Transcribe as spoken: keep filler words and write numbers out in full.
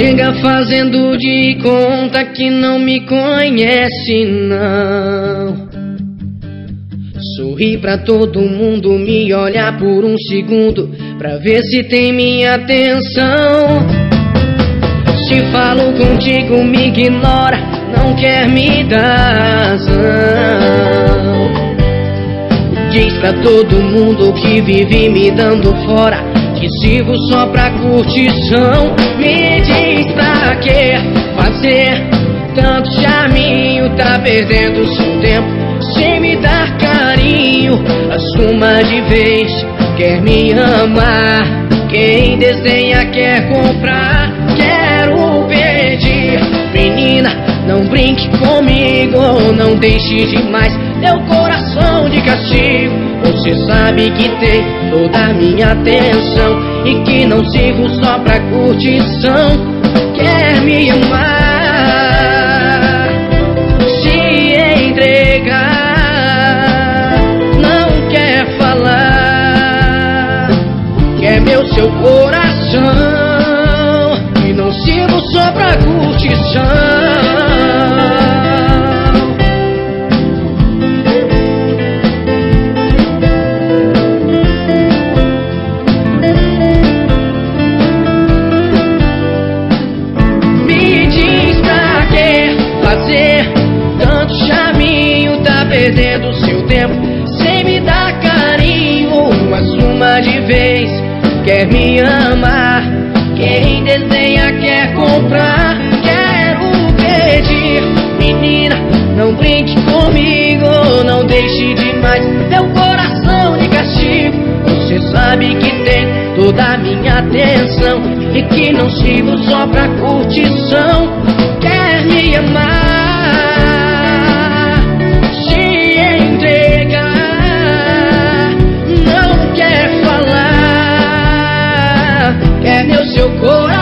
chega fazendo de conta que não me conhece, não. Sorri pra todo mundo, me olhar por um segundo pra ver se tem minha atenção. Se falo contigo, me ignora, não quer me dar razão. Diz pra todo mundo que vive me dando fora, que sirvo só pra curtição. Me diz pra que fazer tanto charminho, tá perdendo seu tempo sem me dar carinho. Assuma de vez, quer me amar, quem desdenha quer comprar. Quero pedir, menina, não brinque comigo, não deixe demais meu coração de castigo. Você sabe que tem toda a minha atenção e que não sirvo só pra curtição. Quer me amar, se entregar, não quer falar, quer meu seu coração e não sirvo só pra curtição. Tanto chaminho, tá perdendo seu tempo sem me dar carinho. Assuma de vez, quer me amar, quem desdenha quer comprar. Quero pedir, menina, não brinque comigo, não deixe demais meu coração de castigo. Você sabe que tem toda a minha atenção e que não sirvo só pra curtição. Quer me amar, se entregar, não quer falar, quer meu seu coração